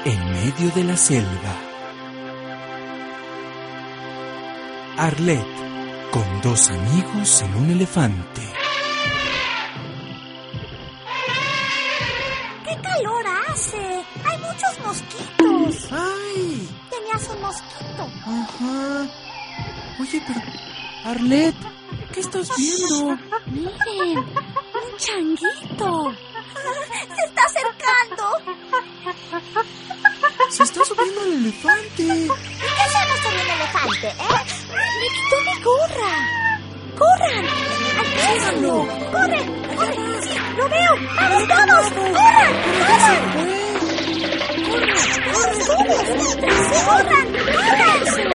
en medio de la selva. Arlette, con dos amigos en un elefante. ¡Qué calor hace! ¡Hay muchos mosquitos! ¡Ay! ¿Tenías un mosquito? Ajá. Oye, pero... Arlette, ¿qué estás viendo? ¡Miren! ¡Un changuito! ¡Se está acercando! Se está subiendo al elefante. ¿Y qué hacemos con un elefante, ¡Me quitó mi gorra! ¡Corran! ¡Alcánzalo! ¡Corre! ¡Corre! ¡Sí! ¡Lo veo! ¡Vamos todos! ¡Corran! ¡Corran! ¡Corran! ¡Corran! ¡Corran! ¡Corran!